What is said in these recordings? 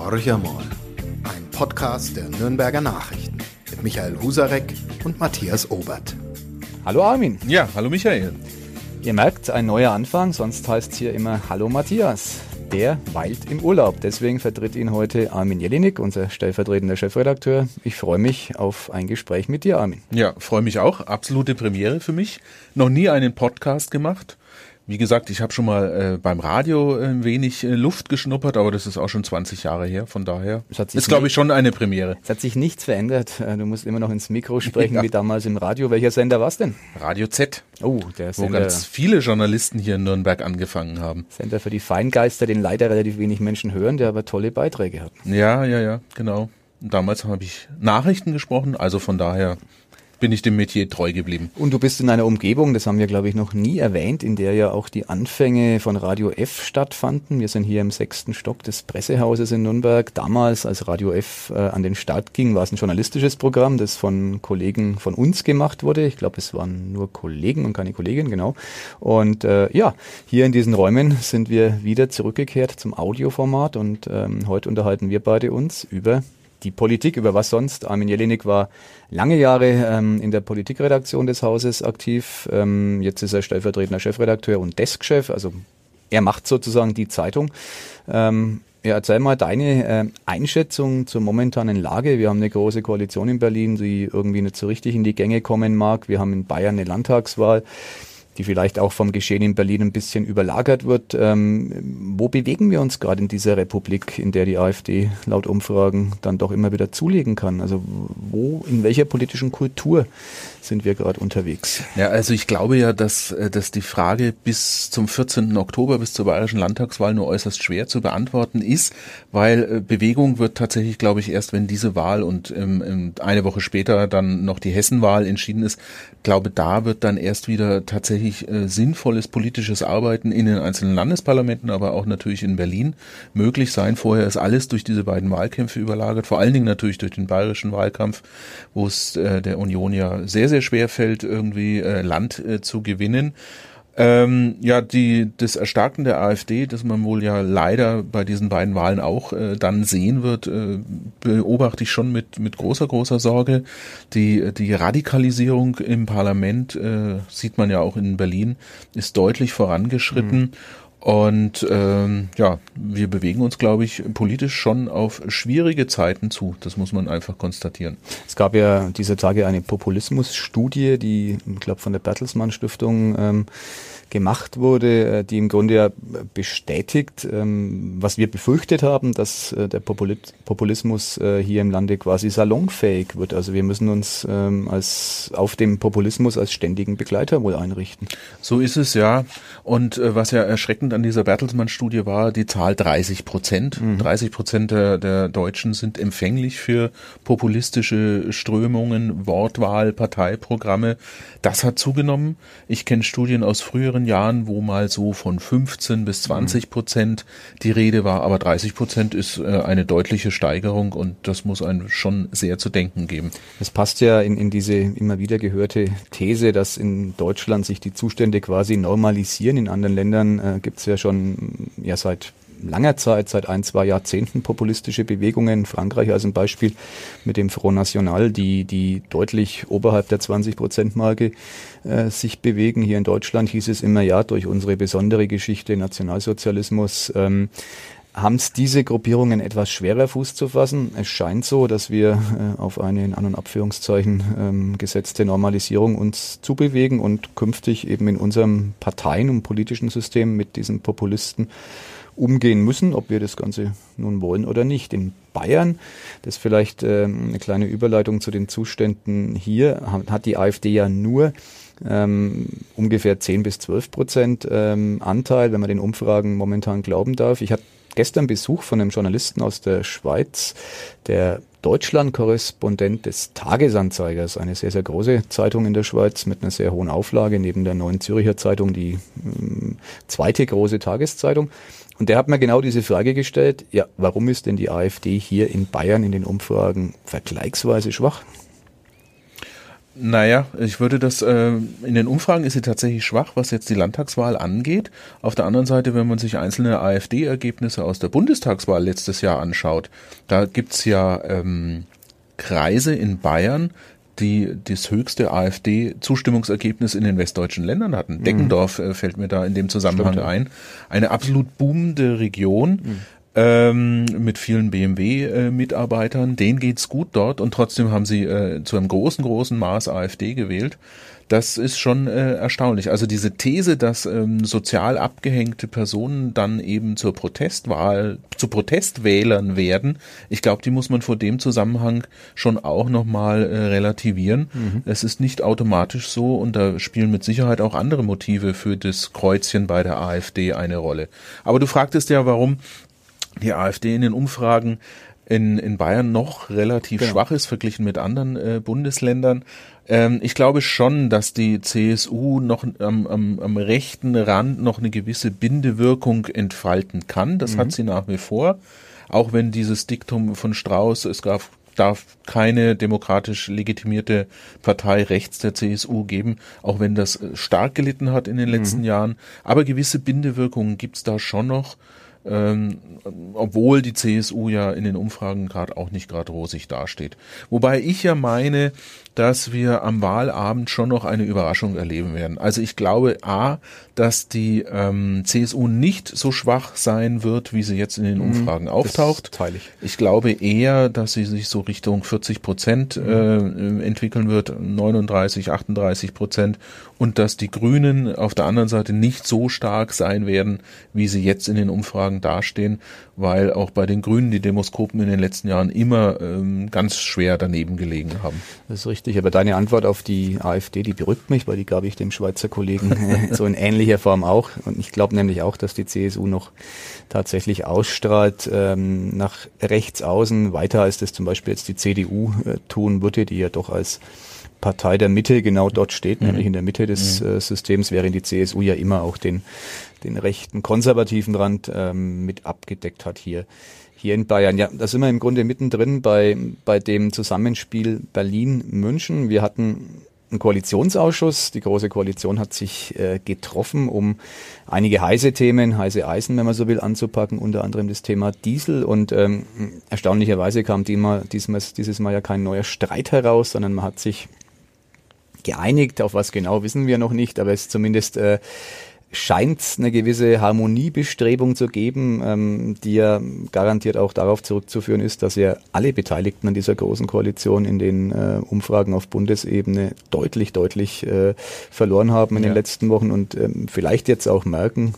Horch einmal. Ein Podcast der Nürnberger Nachrichten mit Michael Husarek und Matthias Obert. Hallo Armin. Ja, hallo Michael. Ihr merkt, ein neuer Anfang, sonst heißt es hier immer Hallo Matthias. Der weilt im Urlaub, deswegen vertritt ihn heute Armin Jelinek, unser stellvertretender Chefredakteur. Ich freue mich auf ein Gespräch mit dir, Armin. Ja, freue mich auch. Absolute Premiere für mich. Noch nie einen Podcast gemacht. Wie gesagt, ich habe schon mal beim Radio ein wenig Luft geschnuppert, aber das ist auch schon 20 Jahre her, von daher ist, glaube ich, schon eine Premiere. Es hat sich nichts verändert. Du musst immer noch ins Mikro sprechen, ja, wie damals im Radio. Welcher Sender war es denn? Radio Z. Oh, der Sender. Wo ganz viele Journalisten hier in Nürnberg angefangen haben. Sender für die Feingeister, den leider relativ wenig Menschen hören, der aber tolle Beiträge hat. Ja, genau. Und damals habe ich Nachrichten gesprochen, also von daher bin ich dem Metier treu geblieben. Und du bist in einer Umgebung, das haben wir, glaube ich, noch nie erwähnt, in der ja auch die Anfänge von Radio F stattfanden. Wir sind hier im 6. Stock des Pressehauses in Nürnberg. Damals, als Radio F an den Start ging, war es ein journalistisches Programm, das von Kollegen von uns gemacht wurde. Ich glaube, es waren nur Kollegen und keine Kollegin, genau. Und ja, hier in diesen Räumen sind wir wieder zurückgekehrt zum Audioformat und heute unterhalten wir beide uns über die Politik, über was sonst. Armin Jelinek war lange Jahre in der Politikredaktion des Hauses aktiv. Jetzt ist er stellvertretender Chefredakteur und Deskchef. Also er macht sozusagen die Zeitung. Ja, erzähl mal deine Einschätzung zur momentanen Lage. Wir haben eine große Koalition in Berlin, die irgendwie nicht so richtig in die Gänge kommen mag. Wir haben in Bayern eine Landtagswahl, die vielleicht auch vom Geschehen in Berlin ein bisschen überlagert wird. Wo bewegen wir uns gerade in dieser Republik, in der die AfD laut Umfragen dann doch immer wieder zulegen kann? Also in welcher politischen Kultur sind wir gerade unterwegs? Ja, also ich glaube ja, dass die Frage bis zum 14. Oktober, bis zur bayerischen Landtagswahl nur äußerst schwer zu beantworten ist, weil Bewegung wird tatsächlich, glaube ich, erst wenn diese Wahl und eine Woche später dann noch die Hessenwahl entschieden ist, glaube, da wird dann erst wieder tatsächlich sinnvolles politisches Arbeiten in den einzelnen Landesparlamenten, aber auch natürlich in Berlin möglich sein. Vorher ist alles durch diese beiden Wahlkämpfe überlagert, vor allen Dingen natürlich durch den bayerischen Wahlkampf, wo es der Union ja sehr, sehr schwer fällt, irgendwie Land zu gewinnen. Ja, das Erstarken der AfD, das man wohl ja leider bei diesen beiden Wahlen auch dann sehen wird, beobachte ich schon mit großer Sorge. Die Radikalisierung im Parlament, sieht man ja auch in Berlin, ist deutlich vorangeschritten. Und ja, wir bewegen uns, glaube ich, politisch schon auf schwierige Zeiten zu. Das muss man einfach konstatieren. Es gab ja dieser Tage eine Populismusstudie, die, ich glaube, von der Bertelsmann Stiftung gemacht wurde, die im Grunde ja bestätigt, was wir befürchtet haben, dass der Populismus hier im Lande quasi salonfähig wird. Also wir müssen uns auf dem Populismus als ständigen Begleiter wohl einrichten. So ist es, ja. Und was ja erschreckend an dieser Bertelsmann-Studie war, die Zahl 30%. 30% der Deutschen sind empfänglich für populistische Strömungen, Wortwahl, Parteiprogramme. Das hat zugenommen. Ich kenne Studien aus früheren Jahren, wo mal so von 15 bis 20% die Rede war, aber 30% ist eine deutliche Steigerung und das muss einem schon sehr zu denken geben. Es passt ja in diese immer wieder gehörte These, dass in Deutschland sich die Zustände quasi normalisieren. In anderen Ländern gibt es ja schon seit langer Zeit, seit 1-2 Jahrzehnten populistische Bewegungen. Frankreich als ein Beispiel mit dem Front National, die deutlich oberhalb der 20%-Marke sich bewegen. Hier in Deutschland hieß es immer, ja, durch unsere besondere Geschichte, Nationalsozialismus, haben es diese Gruppierungen etwas schwerer Fuß zu fassen. Es scheint so, dass wir auf eine in An- und Abführungszeichen gesetzte Normalisierung uns zubewegen und künftig eben in unserem Parteien- und politischen System mit diesen Populisten umgehen müssen, ob wir das Ganze nun wollen oder nicht. In Bayern, das ist vielleicht eine kleine Überleitung zu den Zuständen hier, hat die AfD ja nur ungefähr 10-12% Anteil, wenn man den Umfragen momentan glauben darf. Ich hatte gestern Besuch von einem Journalisten aus der Schweiz, der Deutschland-Korrespondent des Tagesanzeigers, eine sehr, sehr große Zeitung in der Schweiz mit einer sehr hohen Auflage, neben der Neuen Zürcher Zeitung die zweite große Tageszeitung. Und der hat mir genau diese Frage gestellt, ja, warum ist denn die AfD hier in Bayern in den Umfragen vergleichsweise schwach? Naja, ich würde das, in den Umfragen ist sie tatsächlich schwach, was jetzt die Landtagswahl angeht. Auf der anderen Seite, wenn man sich einzelne AfD-Ergebnisse aus der Bundestagswahl letztes Jahr anschaut, da gibt's ja Kreise in Bayern, die das höchste AfD-Zustimmungsergebnis in den westdeutschen Ländern hatten. Deggendorf fällt mir da in dem Zusammenhang ein. Eine absolut boomende Region. Mit vielen BMW-Mitarbeitern, denen geht's gut dort und trotzdem haben sie zu einem großen Maß AfD gewählt. Das ist schon erstaunlich. Also diese These, dass sozial abgehängte Personen dann eben zur Protestwahl, zu Protestwählern werden, ich glaube, die muss man vor dem Zusammenhang schon auch nochmal relativieren. Es ist nicht automatisch so und da spielen mit Sicherheit auch andere Motive für das Kreuzchen bei der AfD eine Rolle. Aber du fragtest ja, warum die AfD in den Umfragen in Bayern noch relativ schwach ist, verglichen mit anderen Bundesländern. Ich glaube schon, dass die CSU noch am rechten Rand noch eine gewisse Bindewirkung entfalten kann. Das hat sie nach wie vor. Auch wenn dieses Diktum von Strauß, es darf keine demokratisch legitimierte Partei rechts der CSU geben, auch wenn das stark gelitten hat in den letzten Jahren. Aber gewisse Bindewirkungen gibt's da schon noch. Obwohl die CSU ja in den Umfragen gerade auch nicht gerade rosig dasteht. Wobei ich ja meine, dass wir am Wahlabend schon noch eine Überraschung erleben werden. Also ich glaube dass die CSU nicht so schwach sein wird, wie sie jetzt in den Umfragen auftaucht. Das teile ich. Ich glaube eher, dass sie sich so Richtung 40% entwickeln wird, 39, 38%, und dass die Grünen auf der anderen Seite nicht so stark sein werden, wie sie jetzt in den Umfragen dastehen, weil auch bei den Grünen die Demoskopen in den letzten Jahren immer ganz schwer daneben gelegen haben. Das ist richtig, aber deine Antwort auf die AfD, die beruhigt mich, weil die gab ich dem Schweizer Kollegen so in ähnlicher Form auch. Und ich glaube nämlich auch, dass die CSU noch tatsächlich ausstrahlt nach rechts außen, weiter als das zum Beispiel jetzt die CDU tun würde, die ja doch als Partei der Mitte genau dort steht, nämlich in der Mitte des Systems, während die CSU ja immer auch den rechten konservativen Rand mit abgedeckt hat hier in Bayern. Ja, da sind wir im Grunde mittendrin bei dem Zusammenspiel Berlin-München. Wir hatten einen Koalitionsausschuss. Die Große Koalition hat sich getroffen, um einige heiße Themen, heiße Eisen, wenn man so will, anzupacken, unter anderem das Thema Diesel. Und erstaunlicherweise kam dieses Mal ja kein neuer Streit heraus, sondern man hat sich geeinigt. Auf was genau wissen wir noch nicht, aber es zumindest scheint es eine gewisse Harmoniebestrebung zu geben, die ja garantiert auch darauf zurückzuführen ist, dass ja alle Beteiligten an dieser großen Koalition in den Umfragen auf Bundesebene deutlich verloren haben in den letzten Wochen und vielleicht jetzt auch merken,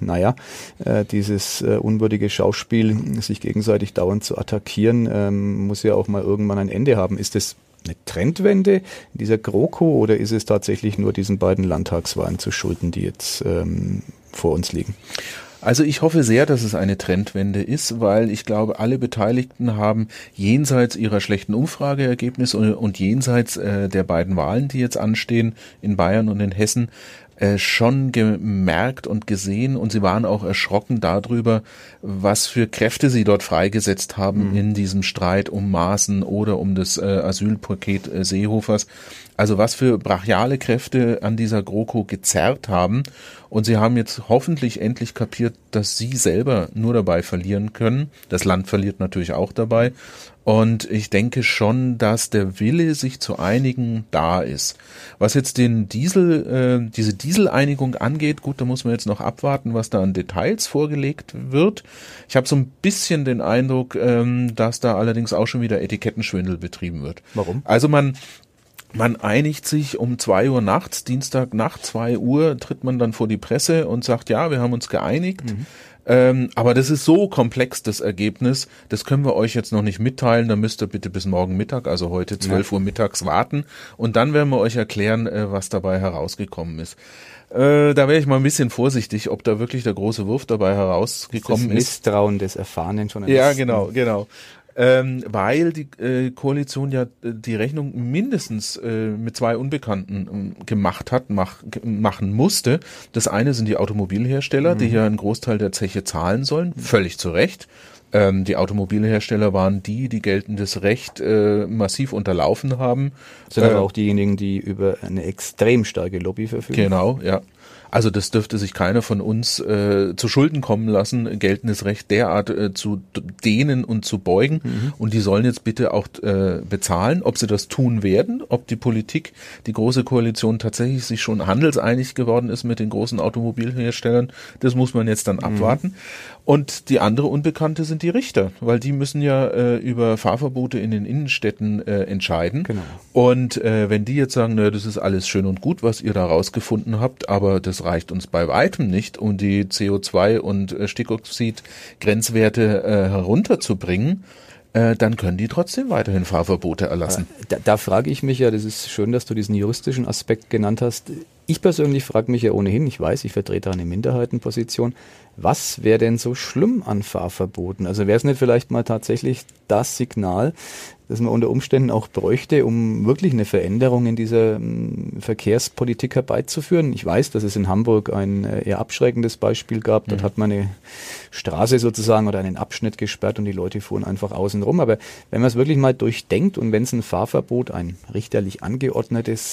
dieses unwürdige Schauspiel, sich gegenseitig dauernd zu attackieren, muss ja auch mal irgendwann ein Ende haben. Ist das eine Trendwende in dieser GroKo oder ist es tatsächlich nur diesen beiden Landtagswahlen zu schulden, die jetzt vor uns liegen? Also ich hoffe sehr, dass es eine Trendwende ist, weil ich glaube, alle Beteiligten haben jenseits ihrer schlechten Umfrageergebnisse und jenseits der beiden Wahlen, die jetzt anstehen in Bayern und in Hessen, schon gemerkt und gesehen, und sie waren auch erschrocken darüber, was für Kräfte sie dort freigesetzt haben in diesem Streit um Maaßen oder um das Asylpaket Seehofers. Also was für brachiale Kräfte an dieser GroKo gezerrt haben. Und sie haben jetzt hoffentlich endlich kapiert, dass sie selber nur dabei verlieren können. Das Land verliert natürlich auch dabei. Und ich denke schon, dass der Wille, sich zu einigen, da ist. Was jetzt diese Dieseleinigung angeht, gut, da muss man jetzt noch abwarten, was da an Details vorgelegt wird. Ich habe so ein bisschen den Eindruck, dass da allerdings auch schon wieder Etikettenschwindel betrieben wird. Warum? Also man einigt sich um 2 Uhr nachts, Dienstag nach 2 Uhr tritt man dann vor die Presse und sagt, ja, wir haben uns geeinigt. Aber das ist so komplex, das Ergebnis, das können wir euch jetzt noch nicht mitteilen, da müsst ihr bitte bis morgen Mittag, also heute 12 Uhr mittags warten und dann werden wir euch erklären, was dabei herausgekommen ist. Da wäre ich mal ein bisschen vorsichtig, ob da wirklich der große Wurf dabei herausgekommen ist. Das Misstrauen des erfahrenen Journalisten. Ja, genau. weil die Koalition ja die Rechnung mindestens mit zwei Unbekannten machen musste. Das eine sind die Automobilhersteller, die ja einen Großteil der Zeche zahlen sollen, völlig zu Recht. Die Automobilhersteller waren die geltendes Recht massiv unterlaufen haben. Sind aber auch diejenigen, die über eine extrem starke Lobby verfügen. Genau, ja. Also das dürfte sich keiner von uns zu Schulden kommen lassen, geltendes Recht derart zu dehnen und zu beugen. Und die sollen jetzt bitte auch bezahlen. Ob sie das tun werden, ob die Politik, die Große Koalition tatsächlich sich schon handelseinig geworden ist mit den großen Automobilherstellern, das muss man jetzt dann abwarten. Und die andere Unbekannte sind die Richter, weil die müssen ja über Fahrverbote in den Innenstädten entscheiden. Genau. Und wenn die jetzt sagen, das ist alles schön und gut, was ihr da rausgefunden habt, aber das reicht uns bei weitem nicht, um die CO2- und Stickoxid-Grenzwerte herunterzubringen, dann können die trotzdem weiterhin Fahrverbote erlassen. Da frage ich mich ja, das ist schön, dass du diesen juristischen Aspekt genannt hast. Ich persönlich frage mich ja ohnehin, ich weiß, ich vertrete eine Minderheitenposition, was wäre denn so schlimm an Fahrverboten? Also wäre es nicht vielleicht mal tatsächlich das Signal, das man unter Umständen auch bräuchte, um wirklich eine Veränderung in dieser Verkehrspolitik herbeizuführen? Ich weiß, dass es in Hamburg ein eher abschreckendes Beispiel gab. Dort hat man eine Straße sozusagen oder einen Abschnitt gesperrt und die Leute fuhren einfach außen rum. Aber wenn man es wirklich mal durchdenkt und wenn es ein Fahrverbot, ein richterlich angeordnetes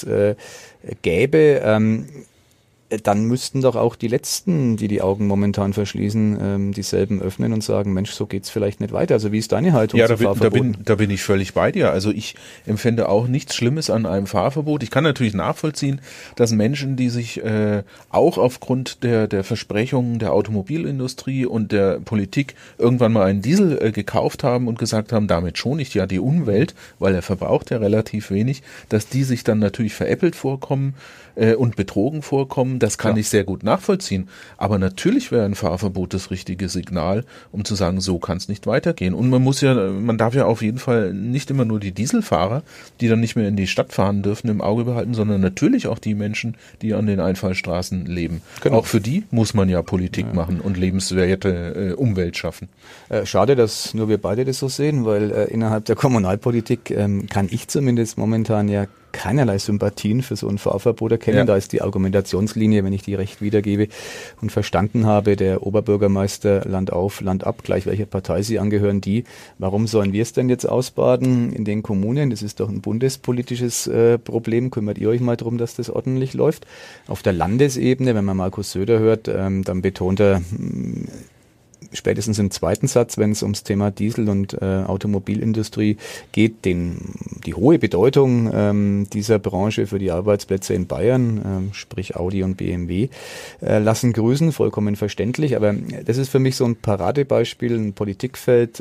gäbe, dann müssten doch auch die Letzten, die die Augen momentan verschließen, dieselben öffnen und sagen, Mensch, so geht's vielleicht nicht weiter. Also wie ist deine Haltung zu Fahrverboten? Da bin ich völlig bei dir. Also ich empfände auch nichts Schlimmes an einem Fahrverbot. Ich kann natürlich nachvollziehen, dass Menschen, die sich auch aufgrund der Versprechungen der Automobilindustrie und der Politik irgendwann mal einen Diesel gekauft haben und gesagt haben, damit schone ich ja die Umwelt, weil er verbraucht ja relativ wenig, dass die sich dann natürlich veräppelt vorkommen und betrogen vorkommen. Das kann ich sehr gut nachvollziehen. Aber natürlich wäre ein Fahrverbot das richtige Signal, um zu sagen, so kann es nicht weitergehen. Und man darf ja auf jeden Fall nicht immer nur die Dieselfahrer, die dann nicht mehr in die Stadt fahren dürfen, im Auge behalten, sondern natürlich auch die Menschen, die an den Einfallstraßen leben. Genau. Auch für die muss man ja Politik machen und lebenswerte Umwelt schaffen. Schade, dass nur wir beide das so sehen, weil innerhalb der Kommunalpolitik kann ich zumindest momentan ja keinerlei Sympathien für so ein Fahrverbot erkennen. Ja. Da ist die Argumentationslinie, wenn ich die recht wiedergebe und verstanden habe, der Oberbürgermeister Land auf, Land ab, gleich welcher Partei sie angehören, warum sollen wir es denn jetzt ausbaden in den Kommunen? Das ist doch ein bundespolitisches Problem. Kümmert ihr euch mal darum, dass das ordentlich läuft? Auf der Landesebene, wenn man Markus Söder hört, dann betont er spätestens im zweiten Satz, wenn es ums Thema Diesel und Automobilindustrie geht, die hohe Bedeutung dieser Branche für die Arbeitsplätze in Bayern, sprich Audi und BMW, lassen grüßen, vollkommen verständlich. Aber das ist für mich so ein Paradebeispiel, ein Politikfeld,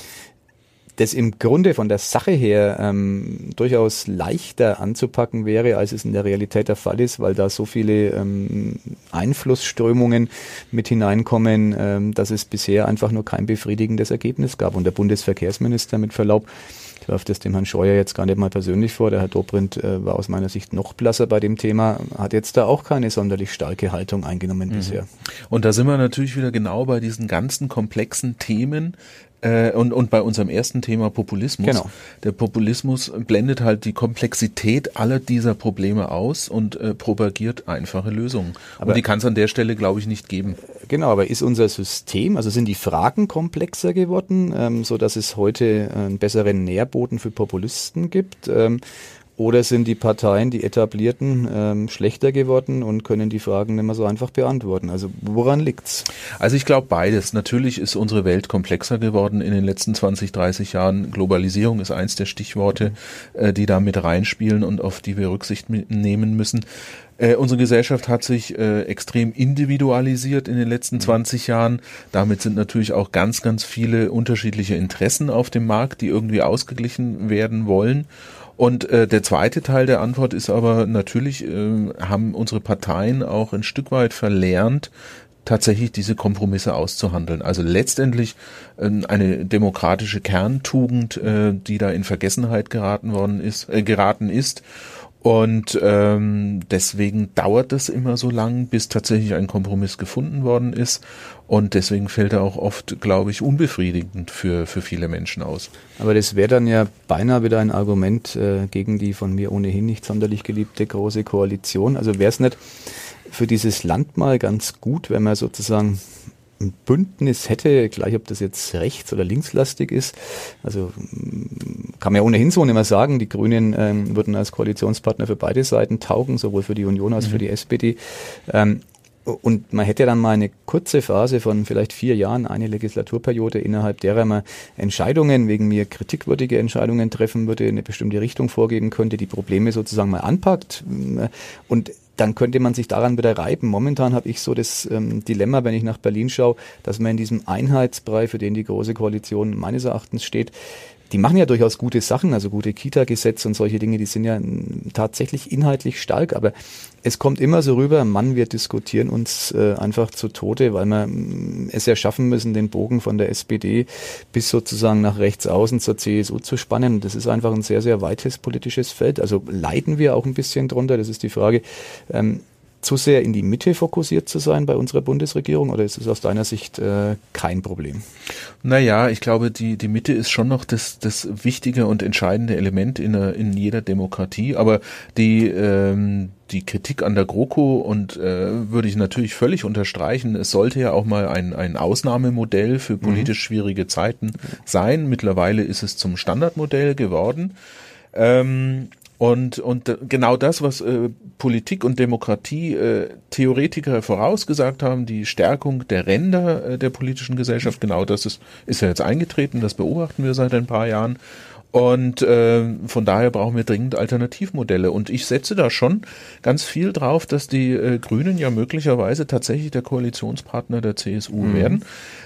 das im Grunde von der Sache her durchaus leichter anzupacken wäre, als es in der Realität der Fall ist, weil da so viele Einflussströmungen mit hineinkommen, dass es bisher einfach nur kein befriedigendes Ergebnis gab. Und der Bundesverkehrsminister, mit Verlaub, ich werfe das dem Herrn Scheuer jetzt gar nicht mal persönlich vor, der Herr Dobrindt war aus meiner Sicht noch blasser bei dem Thema, hat jetzt da auch keine sonderlich starke Haltung eingenommen bisher. Und da sind wir natürlich wieder genau bei diesen ganzen komplexen Themen, und bei unserem ersten Thema Populismus. Genau. Der Populismus blendet halt die Komplexität aller dieser Probleme aus und propagiert einfache Lösungen. Aber und die kann es an der Stelle, glaube ich, nicht geben. Genau, aber ist unser System, also sind die Fragen komplexer geworden, so dass es heute einen besseren Nährboden für Populisten gibt? Oder sind die Parteien, die etablierten, schlechter geworden und können die Fragen nicht mehr so einfach beantworten? Also woran liegt's? Also ich glaube beides. Natürlich ist unsere Welt komplexer geworden in den letzten 20, 30 Jahren. Globalisierung ist eins der Stichworte, die da mit reinspielen und auf die wir Rücksicht nehmen müssen. Unsere Gesellschaft hat sich extrem individualisiert in den letzten 20 Jahren. Damit sind natürlich auch ganz, ganz viele unterschiedliche Interessen auf dem Markt, die irgendwie ausgeglichen werden wollen. Und der zweite Teil der Antwort ist aber natürlich, haben unsere Parteien auch ein Stück weit verlernt, tatsächlich diese Kompromisse auszuhandeln. Also letztendlich eine demokratische Kerntugend, die da in Vergessenheit geraten ist. Und deswegen dauert es immer so lang, bis tatsächlich ein Kompromiss gefunden worden ist. und deswegen fällt er auch oft, glaube ich, unbefriedigend für viele Menschen aus. Aber das wäre dann ja beinahe wieder ein Argument gegen die von mir ohnehin nicht sonderlich geliebte Große Koalition. Also wäre es nicht für dieses Land mal ganz gut, wenn man sozusagen ein Bündnis hätte, gleich ob das jetzt rechts- oder linkslastig ist. Also kann man ja ohnehin so nicht mehr sagen, die Grünen würden als Koalitionspartner für beide Seiten taugen, sowohl für die Union als für die SPD. Und man hätte dann mal eine kurze Phase von vielleicht 4 Jahren, eine Legislaturperiode, innerhalb derer man Entscheidungen, wegen mir kritikwürdige Entscheidungen treffen würde, eine bestimmte Richtung vorgeben könnte, die Probleme sozusagen mal anpackt und dann könnte man sich daran wieder reiben. Momentan habe ich so das Dilemma, wenn ich nach Berlin schaue, dass man in diesem Einheitsbrei, für den die Große Koalition meines Erachtens steht, die machen ja durchaus gute Sachen, also gute Kita-Gesetze und solche Dinge, die sind ja tatsächlich inhaltlich stark, aber es kommt immer so rüber, Mann, wir diskutieren uns einfach zu Tode, weil wir es ja schaffen müssen, den Bogen von der SPD bis sozusagen nach rechts außen zur CSU zu spannen. Und das ist einfach ein sehr, sehr weites politisches Feld. Also leiden wir auch ein bisschen drunter, das ist die Frage. Zu sehr in die Mitte fokussiert zu sein bei unserer Bundesregierung, oder ist es aus deiner Sicht kein Problem? Naja, ich glaube, die Mitte ist schon noch das wichtige und entscheidende Element in jeder Demokratie, aber die Kritik an der GroKo und würde ich natürlich völlig unterstreichen. Es sollte ja auch mal ein Ausnahmemodell für politisch schwierige Zeiten sein. Mittlerweile ist es zum Standardmodell geworden. Und genau das, was Politik und Demokratie Theoretiker vorausgesagt haben, die Stärkung der Ränder der politischen Gesellschaft, genau das ist ja jetzt eingetreten, das beobachten wir seit ein paar Jahren. Und von daher brauchen wir dringend Alternativmodelle. Und ich setze da schon ganz viel drauf, dass die Grünen ja möglicherweise tatsächlich der Koalitionspartner der CSU werden.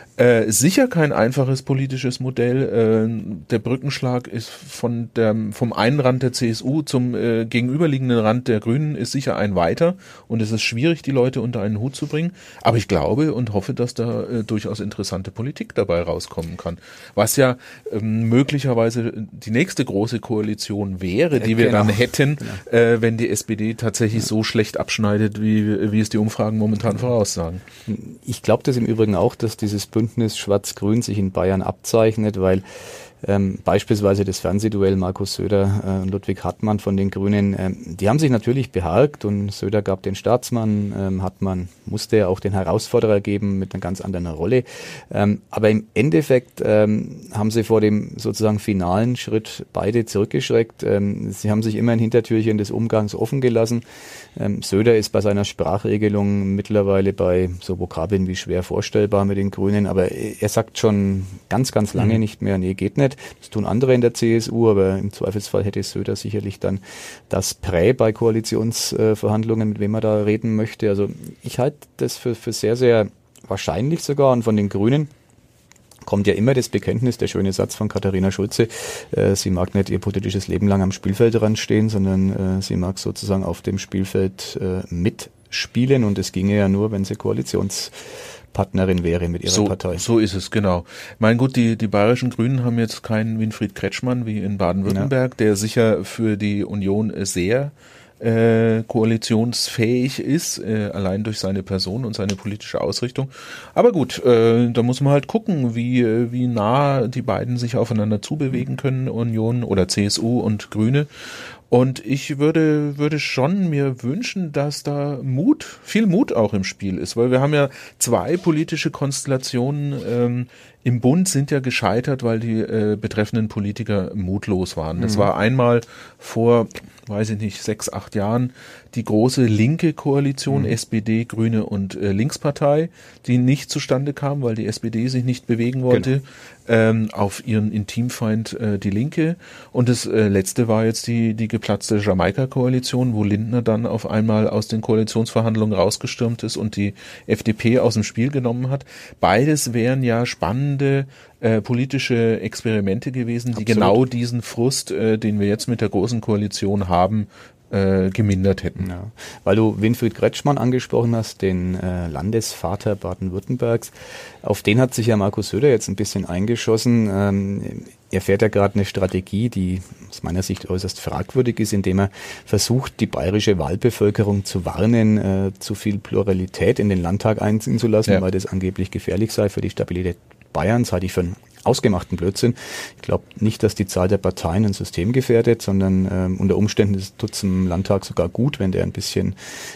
Sicher kein einfaches politisches Modell. Der Brückenschlag ist vom einen Rand der CSU zum gegenüberliegenden Rand der Grünen ist sicher ein weiter und es ist schwierig, die Leute unter einen Hut zu bringen. Aber ich glaube und hoffe, dass da durchaus interessante Politik dabei rauskommen kann. Was ja möglicherweise die nächste große Koalition wäre, die wir dann hätten, wenn die SPD tatsächlich so schlecht abschneidet, wie es die Umfragen momentan voraussagen. Ich glaube das im Übrigen auch, dass dieses Bündnis Schwarz-Grün sich in Bayern abzeichnet, weil beispielsweise das Fernsehduell Markus Söder und Ludwig Hartmann von den Grünen, die haben sich natürlich beharrt und Söder gab den Staatsmann, Hartmann musste ja auch den Herausforderer geben mit einer ganz anderen Rolle. Aber im Endeffekt haben sie vor dem sozusagen finalen Schritt beide zurückgeschreckt. Sie haben sich immer ein Hintertürchen des Umgangs offen gelassen. Söder ist bei seiner Sprachregelung mittlerweile bei so Vokabeln wie schwer vorstellbar mit den Grünen, aber er sagt schon ganz, ganz lange nicht mehr, nee, geht nicht. Das tun andere in der CSU, aber im Zweifelsfall hätte Söder sicherlich dann das Prä bei Koalitionsverhandlungen, mit wem man da reden möchte. Also ich halte das für sehr, sehr wahrscheinlich sogar. Und von den Grünen kommt ja immer das Bekenntnis, der schöne Satz von Katharina Schulze, sie mag nicht ihr politisches Leben lang am Spielfeldrand stehen, sondern sie mag sozusagen auf dem Spielfeld mitspielen und es ginge ja nur, wenn sie Koalitionspartnerin wäre mit ihrer Partei. So ist es, genau. Mein gut, die bayerischen Grünen haben jetzt keinen Winfried Kretschmann wie in Baden-Württemberg, der sicher für die Union sehr koalitionsfähig ist, allein durch seine Person und seine politische Ausrichtung. Aber gut, da muss man halt gucken, wie nah die beiden sich aufeinander zubewegen können, Union oder CSU und Grüne. Und ich würde schon mir wünschen, dass da viel Mut auch im Spiel ist, weil wir haben ja 2 politische Konstellationen im Bund sind ja gescheitert, weil die betreffenden Politiker mutlos waren. Das war einmal vor, 6, 8 Jahren die große linke Koalition, SPD, Grüne und Linkspartei, die nicht zustande kam, weil die SPD sich nicht bewegen wollte, auf ihren Intimfeind die Linke. Und das letzte war jetzt die geplatzte Jamaika-Koalition, wo Lindner dann auf einmal aus den Koalitionsverhandlungen rausgestürmt ist und die FDP aus dem Spiel genommen hat. Beides wären ja spannende politische Experimente gewesen, die genau diesen Frust, den wir jetzt mit der Großen Koalition haben, gemindert hätten. Ja. Weil du Winfried Kretschmann angesprochen hast, den Landesvater Baden-Württembergs, auf den hat sich ja Markus Söder jetzt ein bisschen eingeschossen. Er fährt ja gerade eine Strategie, die aus meiner Sicht äußerst fragwürdig ist, indem er versucht, die bayerische Wahlbevölkerung zu warnen, zu viel Pluralität in den Landtag einziehen zu lassen, weil das angeblich gefährlich sei für die Stabilität Bayerns, halte ich für einen ausgemachten Blödsinn. Ich glaube nicht, dass die Zahl der Parteien ein System gefährdet, sondern unter Umständen tut es im Landtag sogar gut, wenn der ein bisschen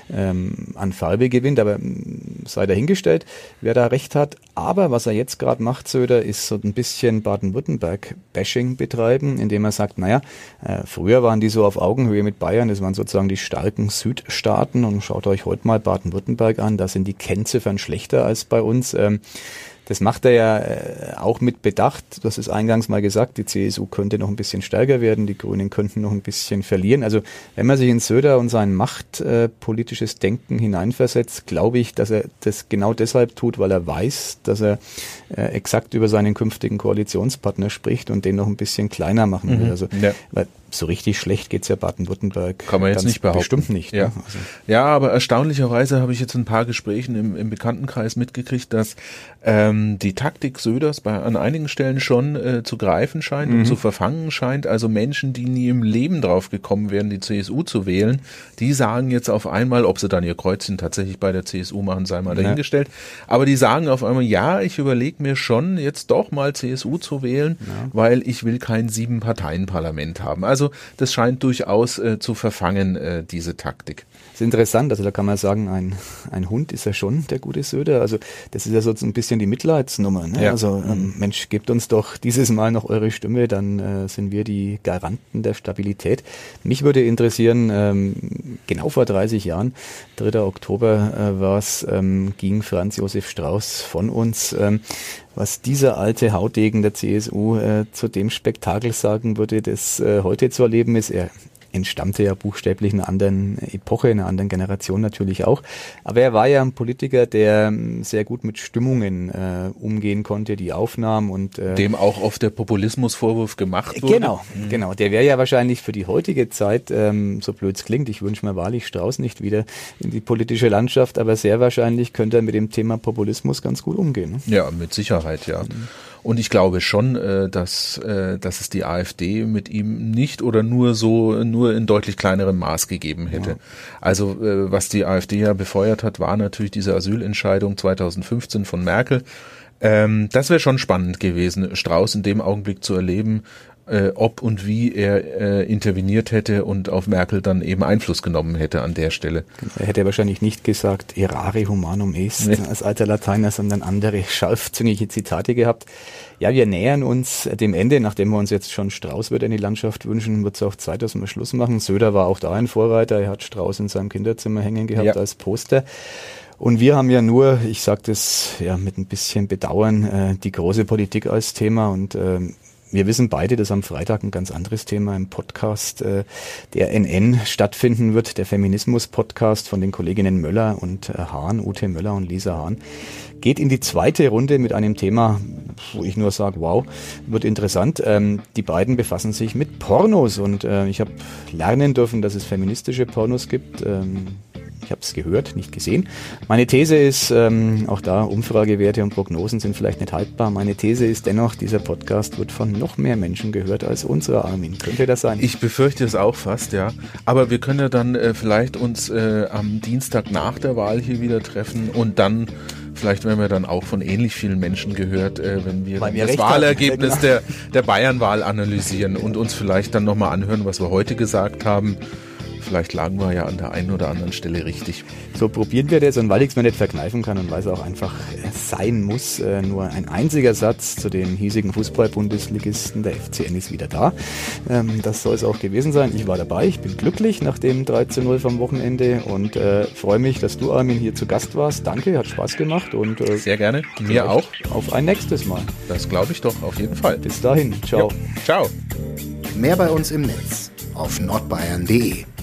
an Farbe gewinnt. Aber sei dahingestellt, wer da recht hat. Aber was er jetzt gerade macht, Söder, ist so ein bisschen Baden-Württemberg-Bashing betreiben, indem er sagt, früher waren die so auf Augenhöhe mit Bayern, das waren sozusagen die starken Südstaaten und schaut euch heute mal Baden-Württemberg an, da sind die Kennziffern schlechter als bei uns. Das macht er ja auch mit Bedacht. Du hast es eingangs mal gesagt, die CSU könnte noch ein bisschen stärker werden, die Grünen könnten noch ein bisschen verlieren. Also wenn man sich in Söder und sein machtpolitisches Denken hineinversetzt, glaube ich, dass er das genau deshalb tut, weil er weiß, dass er exakt über seinen künftigen Koalitionspartner spricht und den noch ein bisschen kleiner machen will. Also weil so richtig schlecht geht's ja Baden-Württemberg. Kann man jetzt nicht behaupten. Bestimmt nicht. Ja, ne? Also. Ja, aber erstaunlicherweise habe ich jetzt ein paar Gesprächen im Bekanntenkreis mitgekriegt, dass die Taktik Söders an einigen Stellen schon zu greifen scheint und zu verfangen scheint. Also Menschen, die nie im Leben drauf gekommen wären, die CSU zu wählen, die sagen jetzt auf einmal, ob sie dann ihr Kreuzchen tatsächlich bei der CSU machen, sei mal dahingestellt. Aber die sagen auf einmal, ja, ich überlege mir schon, jetzt doch mal CSU zu wählen, weil ich will kein 7-Parteien-Parlament haben. Also das scheint durchaus zu verfangen, diese Taktik. Das ist interessant, also da kann man sagen, ein Hund ist ja schon der gute Söder, also das ist ja so ein bisschen die Mitleidsnummer, ne? Ja. Also Mensch, gebt uns doch dieses Mal noch eure Stimme, dann sind wir die Garanten der Stabilität. Mich würde interessieren, genau vor 30 Jahren, 3. Oktober war es, ging Franz Josef Strauß von uns, was dieser alte Haudegen der CSU zu dem Spektakel sagen würde, das heute zu erleben ist. Er entstammte ja buchstäblich einer anderen Epoche, einer anderen Generation natürlich auch. Aber er war ja ein Politiker, der sehr gut mit Stimmungen umgehen konnte, die aufnahm und dem auch oft der Populismusvorwurf gemacht wurde. Genau. Der wäre ja wahrscheinlich für die heutige Zeit, so blöd es klingt, ich wünsche mir wahrlich Strauß nicht wieder in die politische Landschaft, aber sehr wahrscheinlich könnte er mit dem Thema Populismus ganz gut umgehen. Ne? Ja, mit Sicherheit, ja. Und ich glaube schon, dass es die AfD mit ihm nicht oder nur in deutlich kleinerem Maß gegeben hätte. Ja. Also was die AfD ja befeuert hat, war natürlich diese Asylentscheidung 2015 von Merkel. Das wäre schon spannend gewesen, Strauß in dem Augenblick zu erleben, ob und wie er interveniert hätte und auf Merkel dann eben Einfluss genommen hätte an der Stelle. Er hätte wahrscheinlich nicht gesagt, errare humanum est als alter Lateiner, sondern andere scharfzüngige Zitate gehabt. Ja, wir nähern uns dem Ende, nachdem wir uns jetzt schon Strauß wieder in die Landschaft wünschen, wird es auch Zeit, dass wir Schluss machen. Söder war auch da ein Vorreiter, er hat Strauß in seinem Kinderzimmer hängen gehabt als Poster. Und wir haben ja nur, ich sage das ja mit ein bisschen Bedauern, die große Politik als Thema und wir wissen beide, dass am Freitag ein ganz anderes Thema im Podcast der NN stattfinden wird, der Feminismus-Podcast von den Kolleginnen Möller und Hahn, Ute Möller und Lisa Hahn. Geht in die zweite Runde mit einem Thema, wo ich nur sage, wow, wird interessant. Die beiden befassen sich mit Pornos und ich habe lernen dürfen, dass es feministische Pornos gibt. Ich habe es gehört, nicht gesehen. Meine These ist, auch da Umfragewerte und Prognosen sind vielleicht nicht haltbar. Meine These ist dennoch, dieser Podcast wird von noch mehr Menschen gehört als unserer, Armin. Könnte das sein? Ich befürchte es auch fast, ja. Aber wir können ja dann vielleicht uns am Dienstag nach der Wahl hier wieder treffen und dann vielleicht werden wir dann auch von ähnlich vielen Menschen gehört, wenn wir das Wahlergebnis der Bayernwahl analysieren und uns vielleicht dann nochmal anhören, was wir heute gesagt haben. Vielleicht lagen wir ja an der einen oder anderen Stelle richtig. So probieren wir das und weil ich es mir nicht verkneifen kann und weil es auch einfach sein muss, nur ein einziger Satz zu dem hiesigen Fußball-Bundesligisten, der FCN ist wieder da. Das soll es auch gewesen sein. Ich war dabei, ich bin glücklich nach dem 13-0 vom Wochenende und freue mich, dass du, Armin, hier zu Gast warst. Danke, hat Spaß gemacht. Und sehr gerne, mir auch. Auf ein nächstes Mal. Das glaube ich doch, auf jeden Fall. Bis dahin, ciao. Jo. Ciao. Mehr bei uns im Netz auf nordbayern.de.